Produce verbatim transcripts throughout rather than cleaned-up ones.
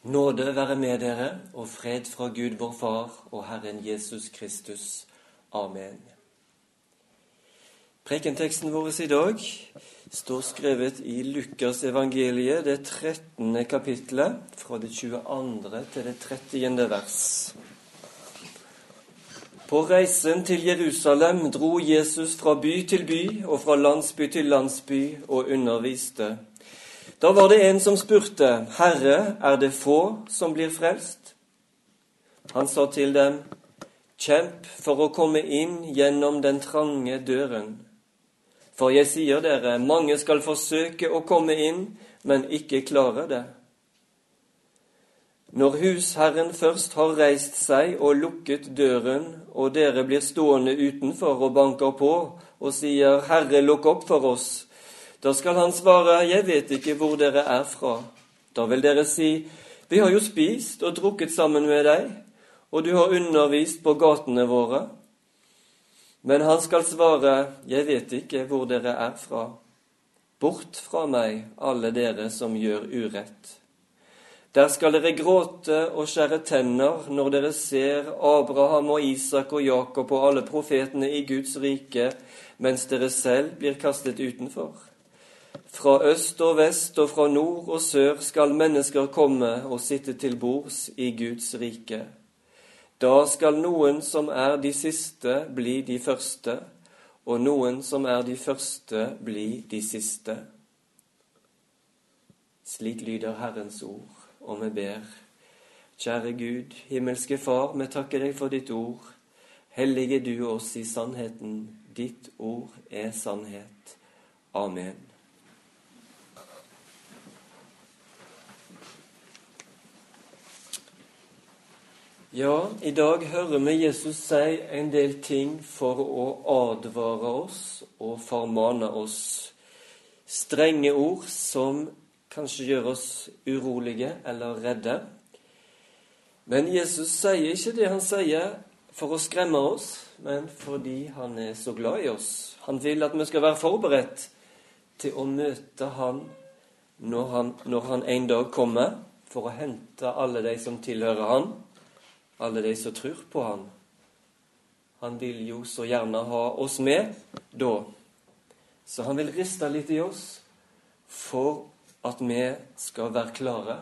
Nåde være med dere, og fred fra Gud vår Far og Herren Jesus Kristus. Amen. Prekenteksten vår i dag står skrevet i Lukas evangeliet, det trettende kapitlet, fra det tjueandre til det trettiende vers. På reisen til Jerusalem dro Jesus fra by til by og fra landsby til landsby og underviste. Da var det en som spurte, «Herre, er det få som blir frelst?» Han sa til dem, «Kjemp for å komme inn gjennom den trange døren. For jeg sier dere, mange skal forsøke å komme inn, men ikke klare det. Når husherren først har reist seg og lukket døren, og dere blir stående utenfor og banker på og sier, «Herre, lukk opp for oss», da skal han svare, «Jeg vet ikke hvor dere er fra.» Da vil dere si, «Vi har jo spist og drukket sammen med deg, og du har undervist på gatene våre.» Men han skal svare, «Jeg vet ikke hvor dere er fra. Bort fra meg, alle dere som gjør urett.» Der skal dere gråte og skjære tenner når dere ser Abraham og Isak og Jakob og alle profetene i Guds rike, mens dere selv blir kastet utenfor. Fra øst og vest og fra nord og sør skal mennesker komme og sitte til bords i Guds rike. Da skal noen som er de siste bli de første, og noen som er de første bli de siste. Slik lyder Herrens ord, og vi ber. Kjære Gud, himmelske Far, vi takker deg for ditt ord. Hellige du oss i sannheten. Ditt ord er sannhet. Amen. Ja, i dag hører vi Jesus si en del ting for å advare oss og formane oss. Strenge ord som kanskje gjør oss urolige eller redde. Men Jesus sier ikke det han sier for å skremme oss, men fordi han er så glad i oss. Han vil at vi skal være forberedt til å møte han når han, når han en dag kommer, for å hente alle de som tilhører han, alle de som tror på han. Han vil jo så gjerne ha oss med da. Så han vil riste litt i oss for at vi skal være klare.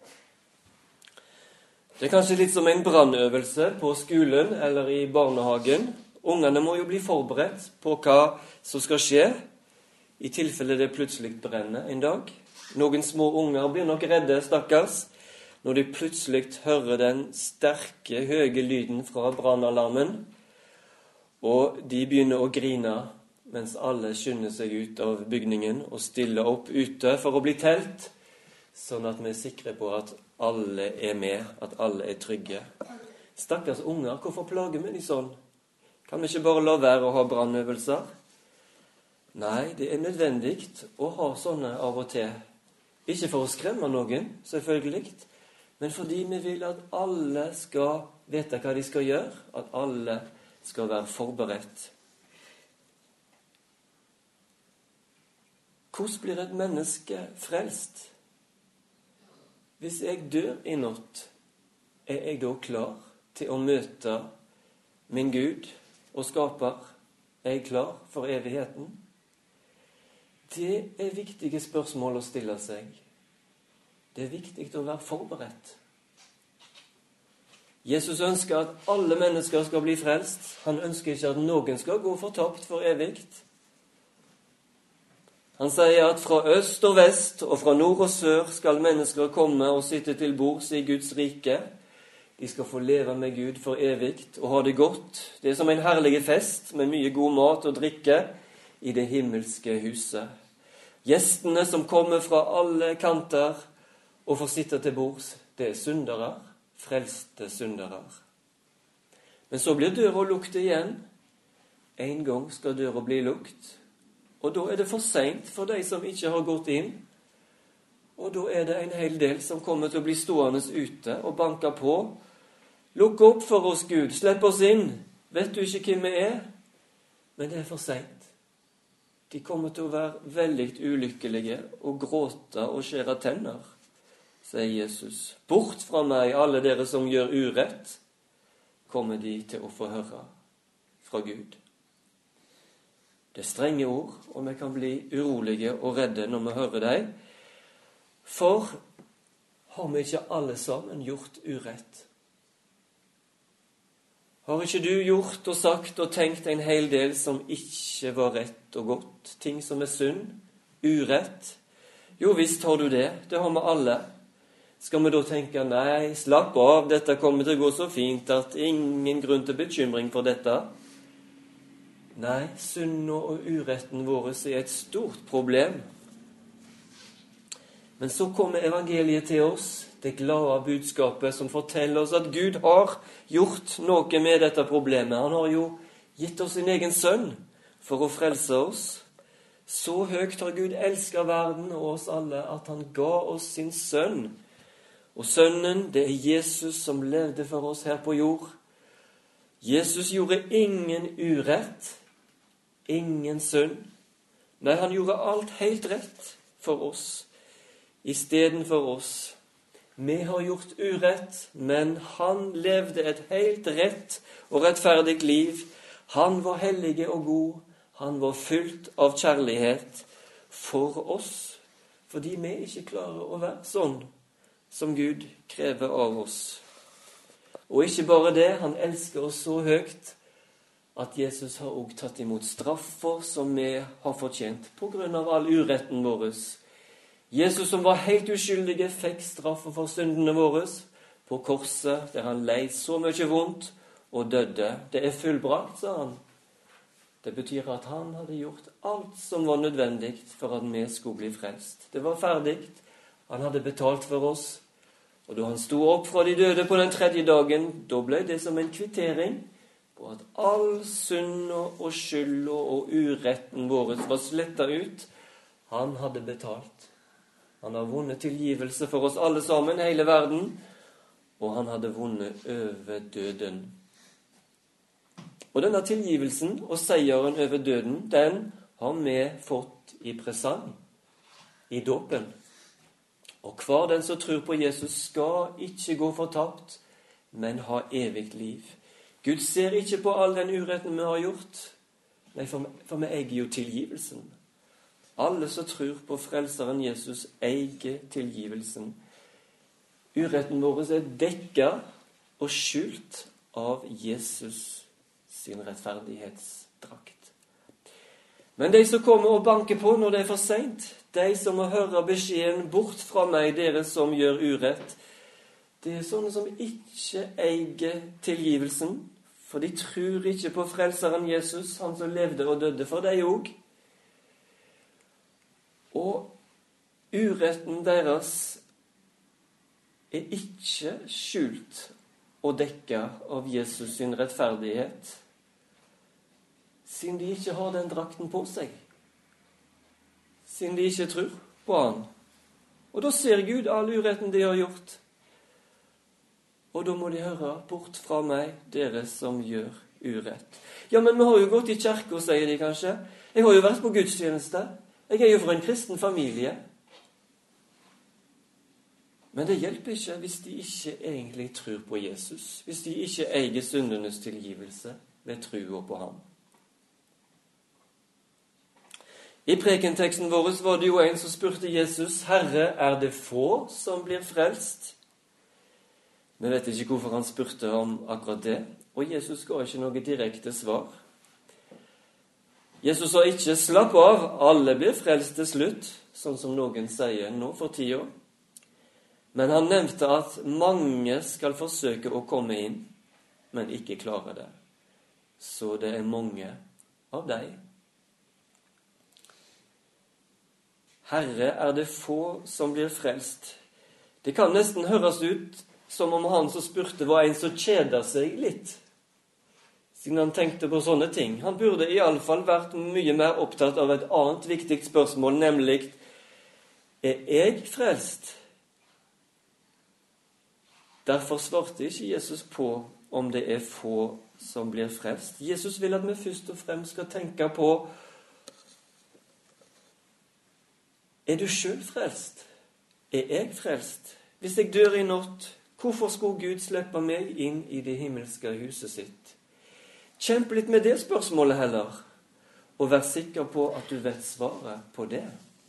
Det er kanskje litt som en brannøvelse på skolen eller i barnehagen. Ungene må jo bli forberedt på hva som skal skje i tilfelle det plutselig brenner en dag. Noen små unger blir nok redde, stakkars, når de plutselig hører den sterke, høye lyden fra brannalarmen, og de begynner å grine mens alle skynder seg ut av bygningen og stiller opp ute for å bli telt, sånn at vi er sikre på at alle er med, at alle er trygge. Stakkars unger, hvorfor plager vi de sånn? Kan vi ikke bare la være å ha brannøvelser? Nei, det er nødvendig å ha sånne av og til. Ikke for å skremme noen, selvfølgelig, men fordi vi vil at alle skal vite hva de skal gjøre, at alle skal være forberedt. Hvordan blir et menneske frelst? Hvis jeg dør i natt, er jeg da klar til å møte min Gud og skaper? Er jeg klar for evigheten? Det er viktige spørsmål å stille seg. Det er viktig å være forberedt. Jesus ønsker at alle mennesker skal bli frelst. Han ønsker ikke at noen skal gå fortapt for evigt. Han sier at fra øst og vest og fra nord og sør skal mennesker komme og sitte til bords i Guds rike. De skal få leve med Gud for evigt og ha det godt. Det er som en herlig fest med mye god mat og drikke i det himmelske huset. Gjestene som kommer fra alle kanter og får sitte til bords, det er syndere, frelste syndere. Men så blir døra lukket igjen. En gang skal døra bli lukket, og da er det for sent for de som ikke har gått inn. Og da er det en hel del som kommer til å bli stående ute og banke på. Lukk opp for oss, Gud, slipp oss inn. Vet du ikke hvem vi er? Men det er for sent. De kommer til å være veldig ulykkelige og gråte og skjære tenner. sier Jesus. Bort fra meg, alle dere som gjør urett, kommer de til å få høre fra Gud. Det er strenge ord, og vi kan bli urolige og redde når vi hører dem. For har vi ikke alle sammen gjort urett? Har ikke du gjort og sagt og tenkt en hel del som ikke var rett og godt? Ting som er synd, urett? Jo, visst har du det. Det har vi alle. Skal vi da tenke, nei, slapp av, dette kommer til å gå så fint at ingen grunn til bekymring for dette? Nei, synden og uretten vår er et stort problem. Men så kommer evangeliet til oss, det glade budskapet som forteller oss at Gud har gjort noe med dette problemet. Han har jo gitt oss sin egen sønn for å frelse oss. Så høyt har Gud elsket verden og oss alle at han ga oss sin sønn. Og sønnen, det er Jesus som levde for oss her på jord. Jesus gjorde ingen urett, ingen synd. Nei, han gjorde alt helt rett for oss, i stedet for oss. Vi har gjort urett, men han levde et helt rett og rettferdig liv. Han var hellig og god. Han var fylt av kjærlighet for oss, fordi vi ikke klarer å være sånn som Gud krever av oss. Og ikke bare det, han elsker oss så høyt at Jesus har også tatt imot straffer som vi har fortjent på grunn av all uretten vår. Jesus som var helt uskyldige, fikk straffer for syndene våre på korset, der han leid så mye vondt og døde. Det er fullbrakt, sa han. Det betyr at han hadde gjort alt som var nødvendig for at vi skulle bli frelst. Det var ferdig. Han hadde betalt for oss. Og da han sto opp fra de døde på den tredje dagen, da ble det som en kvittering på at all synd og skyld og uretten vår var slettet ut. Han hadde betalt. Han har vunnet tilgivelse for oss alle sammen, hele verden, og han hadde vunnet over døden. Og denne tilgivelsen og seieren over døden, den har vi fått i presang, i dåpen. Og hver den som tror på Jesus skal ikke gå fortapt, men ha evig liv. Gud ser ikke på all den uretten vi har gjort, nei, for, for vi eier jo tilgivelsen. Alle som tror på frelseren Jesus eier tilgivelsen. Uretten vår er dekket og skjult av Jesus sin rettferdighetsdrakt. Men de som kommer og banker på når det er for sent, de som må høre beskjeden bort fra meg, dere som gjør urett, det er sånne som ikke eier tilgivelsen, for de tror ikke på frelseren Jesus, han som levde og døde for deg også. Og uretten deres er ikke skjult og dekket av Jesus sin rettferdighet, siden de ikke har den drakten på seg, siden de ikke tror på han. Og da ser Gud all uretten de har gjort. Og da må de høre, bort fra meg, dere som gjør urett. Ja, men vi har jo gått i kirke, sier de kanskje. Jeg har jo vært på gudstjeneste. Jeg er jo fra en kristen familie. Men det hjelper ikke hvis de ikke egentlig tror på Jesus. Hvis de ikke eier syndenes tilgivelse ved troen på ham. I prekenteksten vår var det jo en som spurte Jesus, Herre, er det få som blir frelst? Vi vet ikke hvorfor han spurte om akkurat det, og Jesus ga ikke noe direkte svar. Jesus sa ikke, slapp av, alle blir frelst til slutt, sånn som noen sier nå for tida. Men han nevnte at mange skal forsøke å komme inn, men ikke klare det. Så det er mange av deg. Herre, er det få som blir frelst? Det kan nesten høres ut som om han som spurte var en som kjeder seg litt, siden han tenkte på sånne ting. Han burde i alle fall vært mye mer opptatt av et annet viktig spørsmål, nemlig, er jeg frelst? Derfor svarte ikke Jesus på om det er få som blir frelst. Jesus vil at vi først og fremst skal tenke på, er du selv frelst? Er jeg frelst? Hvis jeg dør i natt, hvorfor skulle Gud slippe meg inn i det himmelske huset sitt? Kjemp litt med det spørsmålet heller, og vær sikker på at du vet svaret på det.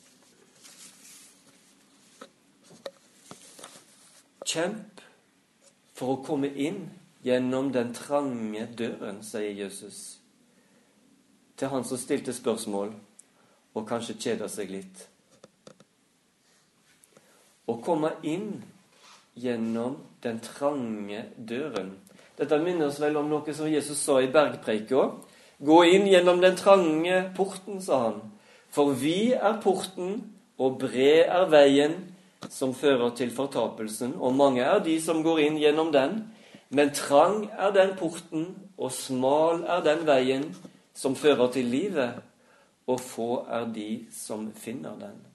Kjemp for å komme inn gjennom den trange døren, sier Jesus til han som stilte spørsmål, og kanskje kjeder seg litt. Å komme inn gjennom den trange døren. Dette minner oss vel om noe som Jesus sa i bergpreika. Gå inn gjennom den trange porten, sa han. For vi er porten, og bred er veien som fører til fortapelsen. Og mange er de som går inn gjennom den. Men trang er den porten, og smal er den veien som fører til livet. Og få er de som finner den.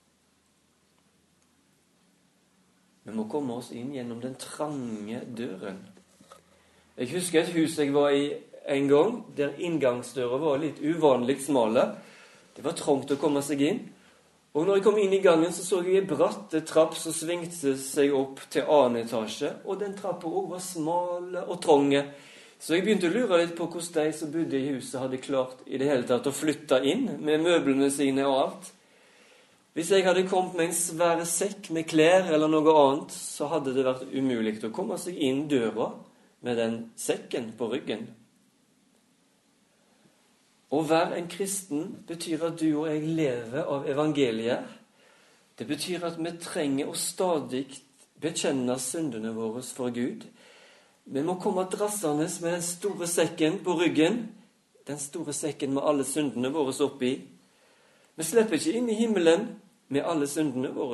Vi må komme oss inn gjennom den trange døren. Jeg husker et hus jeg var i en gang, der inngangsdøra var litt uvanlig smale. Det var trångt å komme seg inn. Og når jeg kom inn i gangen, så så jeg en bratte trapp som svingte seg opp til annen etasje. Og den trappa også var smale og trånge. Så jeg begynte å lure litt på hvordan de som bodde i huset hadde klart i det hele tatt å flytte inn med møblene sine og alt. Hvis jeg hadde kommet med en svære sekk med klær eller noe annet, så hadde det vært umulig å komme seg inn døra med den sekken på ryggen. Å være en kristen betyr at du og jeg lever av evangeliet. Det betyr at vi trenger å stadig bekjenne syndene våre for Gud. Vi må komme drassende med den store sekken på ryggen, den store sekken med alle syndene våre oppi. Vi slipper ikke inn i himmelen med alle syndene våre.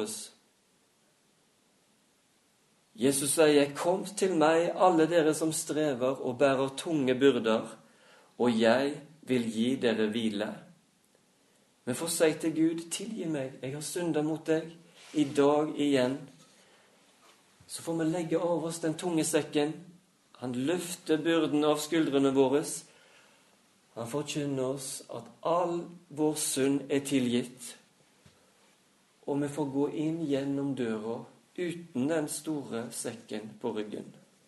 Jesus sier, kom til meg, alle dere som strever og bærer tunge byrder, og jeg vil gi dere hvile. Vi får si til Gud, tilgi meg, jeg har syndet mot deg, i dag igjen. Så får vi legge av oss den tunge sekken. Han løfter byrden av skuldrene våre. Han forkynner oss at all vår synd er tilgitt, og vi får gå inn gjennom døra uten den store sekken på ryggen.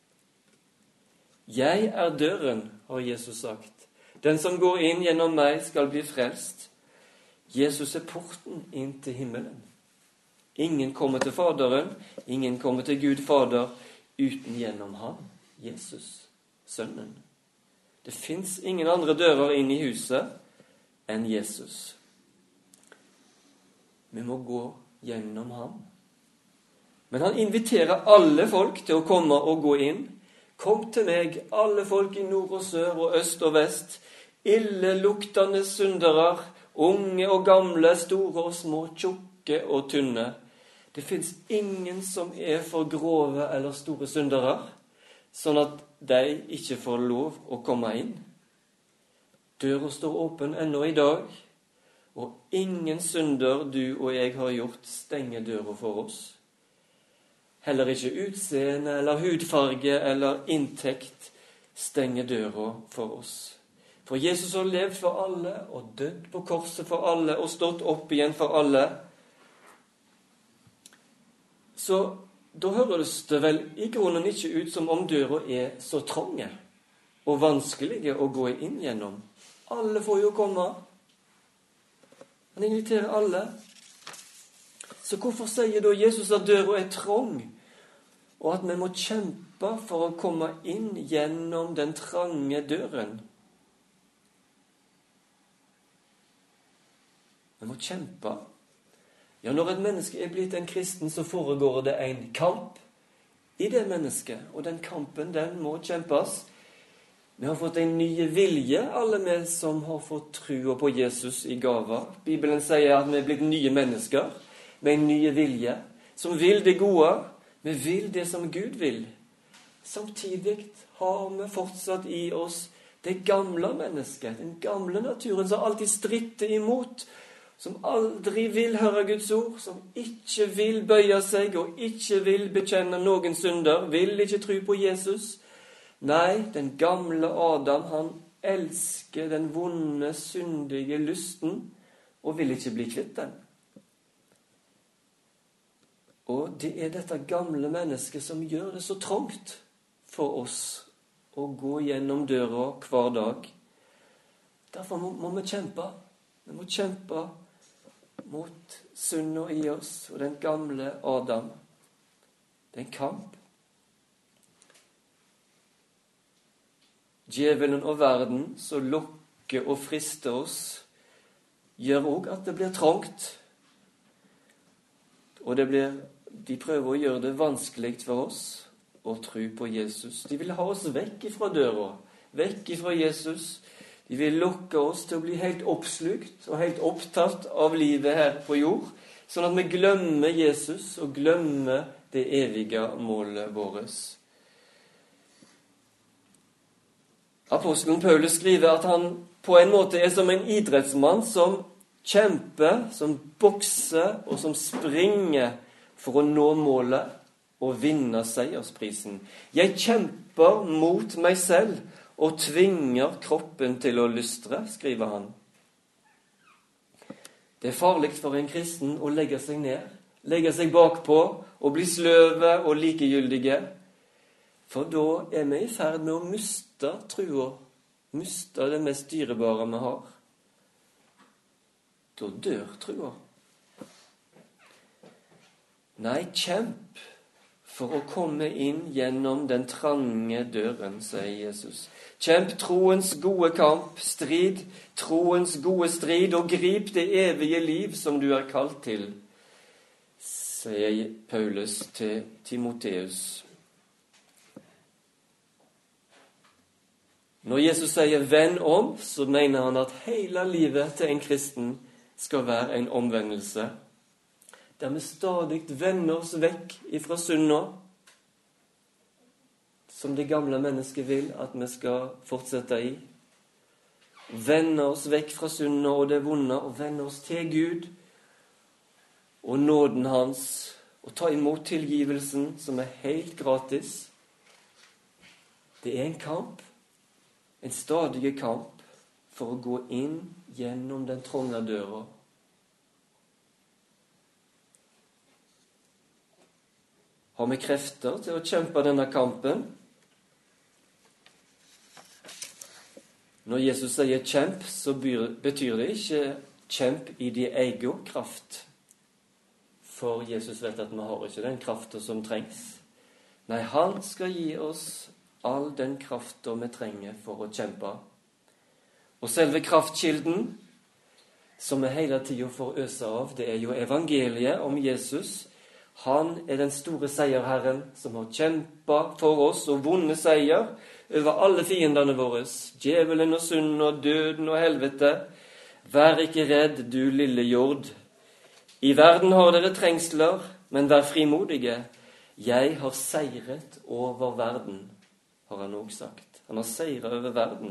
Jeg er døren, har Jesus sagt. Den som går inn gjennom meg skal bli frelst. Jesus er porten inn til himmelen. Ingen kommer til Faderen, ingen kommer til Gud Fader uten gjennom ham, Jesus, Sønnen. Det fins ingen andre dører inn i huset enn Jesus. Vi må gå gjennom ham. Men han inviterer alle folk til å komme og gå inn. Kom til meg, alle folk i nord og sør og øst og vest, illeluktende syndere, unge og gamle, store og små, tjukke og tynne. Det fins ingen som er for grove eller store syndere, sånn at de ikke får lov å komme inn. Døra står åpen ennå i dag, og ingen synder du og jeg har gjort stenger døra for oss. Heller ikke utseende eller hudfarge eller inntekt stenger døra for oss. For Jesus har levd for alle og dødd på korset for alle og stått opp igjen for alle. Så da høres det vel i grunnen ikke ut som om døra er så trange og vanskelige å gå inn gjennom. Alle får jo komme. Han inviterer alle. Så hvorfor sier da Jesus at døra er trang, og at vi må kjempe for å komme inn gjennom den trange døren? Vi må kjempe. Ja, når et menneske er blitt en kristen, så foregår det en kamp i det mennesket, og den kampen, den må kjempes. Vi har fått en ny vilje, alle vi som har fått trua på Jesus i gaver. Bibelen sier at vi er blitt nye mennesker med en ny vilje, som vil det gode. Vi vil det som Gud vil. Samtidig har vi fortsatt i oss det gamle mennesket, den gamle naturen som alltid stritter imot, som aldri vil høre Guds ord, som ikke vil bøye seg og ikke vil bekjenne noen synder, vil ikke tro på Jesus. Nei, den gamle Adam, han elsker den vonde, syndige lysten og vil ikke bli kvitt den. Og det er dette gamle mennesket som gjør det så trangt for oss å gå gjennom døra hver dag. Derfor må, må vi kjempe. Vi må kjempe mot synda i oss og den gamle Adam. Det er en kamp. Djevelen og verden som lokker og frister oss, gjør også at det blir trangt. Og det blir, de prøver å gjøre det vanskelig for oss å tro på Jesus. De vil ha oss vekk fra døra, vekk fra Jesus. De vil lokke oss til å bli helt oppslukt og helt opptatt av livet her på jord, sånn at vi glemmer Jesus og glemmer det evige målet vårt. Apostelen Paulus skriver at han på en måte er som en idrettsmann som kjemper, som bokser og som springer for å nå målet og vinne seiersprisen. Jeg kjemper mot meg selv og tvinger kroppen til å lystre, skriver han. Det er farlig for en kristen å legge seg ned, legge seg bakpå og bli sløve og likegyldige. For da er vi i ferd med å miste trua, miste det mest dyrebare vi har. Da dør trua. Nei, kjemp for å komme inn gjennom den trange døren, sier Jesus. Kjemp troens gode kamp, strid troens gode strid, og grip det evige liv som du er kalt til, sier Paulus til Timoteus. Når Jesus sier «venn om», så mener han at hele livet til en kristen skal være en omvendelse, der vi stadig vender oss vekk ifra synda, som det gamle mennesket vil at vi skal fortsette i. Vende oss vekk fra synda og det vonde, og vende oss til Gud og nåden hans, og ta imot tilgivelsen som er helt gratis. Det er en kamp. En stadig kamp for å gå inn gjennom den trange døra. Har vi krefter til å kjempe denne kampen? Når Jesus sier kjemp, så betyr det ikke kjemp i din egen kraft. For Jesus vet at vi har ikke den kraften som trengs. Nei, han skal gi oss all den kraften vi trenger for å kjempe. Og selve kraftkilden, som vi hele tiden får øse av, det er jo evangeliet om Jesus. Han er den store seierherren som har kjempet for oss og vunnet seier over alle fiendene våre. Djevelen og synden og døden og helvete. Vær ikke redd, du lille jord. I verden har dere trengsler, men vær frimodige. Jeg har seiret over verden, har han også sagt. Han har seiret over verden.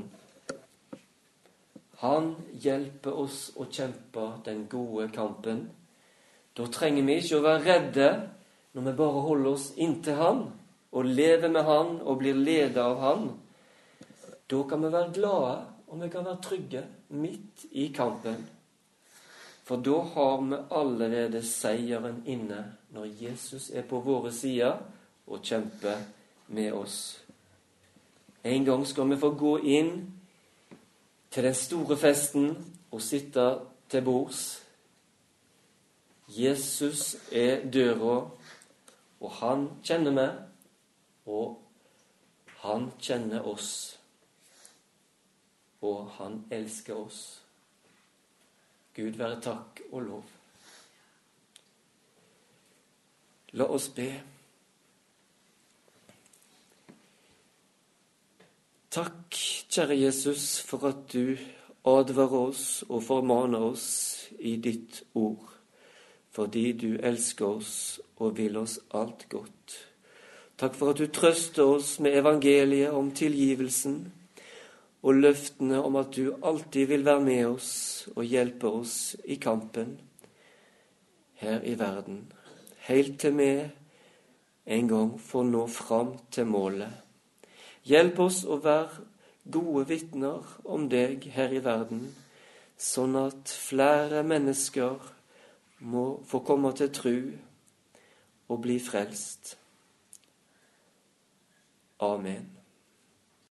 Han hjelper oss å kjempe den gode kampen. Da trenger vi ikke å være redde når vi bare holder oss inntil han, og lever med han, og blir ledet av han. Da kan vi være glade, og vi kan være trygge midt i kampen. For da har vi allerede seieren inne, når Jesus er på våre sider og kjemper med oss. En gang skal vi få gå inn til den store festen og sitte til bords. Jesus er døra, og han kjenner meg, og han kjenner oss, og han elsker oss. Gud være takk og lov. La oss be. Takk, kjære Jesus, for at du advarer oss og formaner oss i ditt ord, fordi du elsker oss og vil oss alt godt. Takk for at du trøster oss med evangeliet om tilgivelsen og løftene om at du alltid vil være med oss og hjelpe oss i kampen her i verden, helt til vi en gang får nå fram til målet. Hjelp oss å være gode vitner om deg her i verden, sånn at flere mennesker må få komme til tro, og bli frelst. Amen.